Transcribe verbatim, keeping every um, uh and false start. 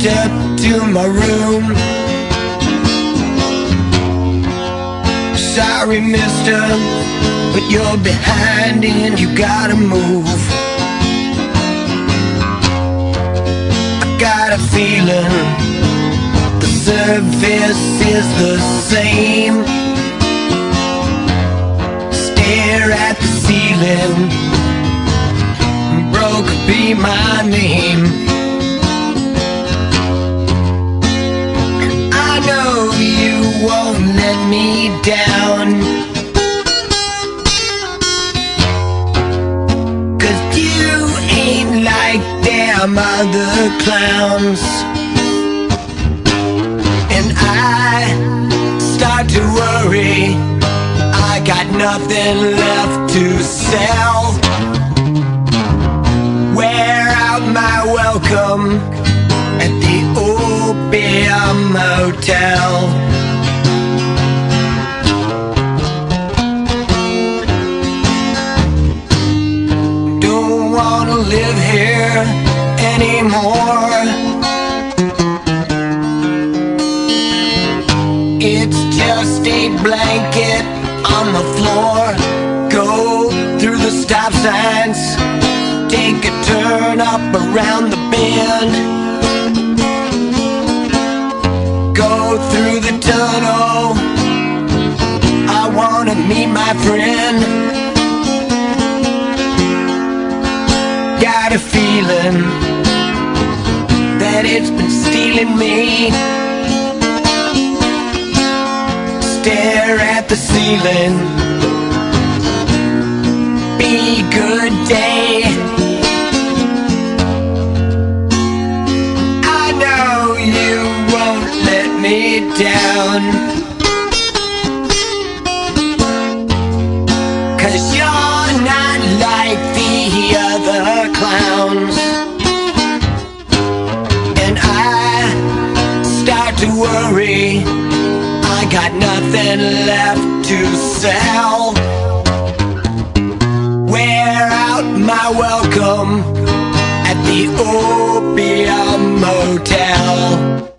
up to my room. Sorry, mister, but you're behind and you gotta move. I got a feeling the surface is the same. Stare at the ceiling, broke be my name. I know you won't let me down, 'cause you ain't like them other clowns. And I start to worry, I got nothing left to sell. Wear out my welcome at the Opium Hotel. Don't wanna live here anymore. It's just a blanket on the floor. Go through the stop signs, take a turn up around the bend, go through the tunnel. I wanna meet my friend. Got a feeling that it's been stealing me. Stare at the ceiling, be good day. I know you won't let me down, 'cause you're not like the other clowns. And I start to worry, I got nothing left to sell. Wear out my welcome at the Opium Hotel.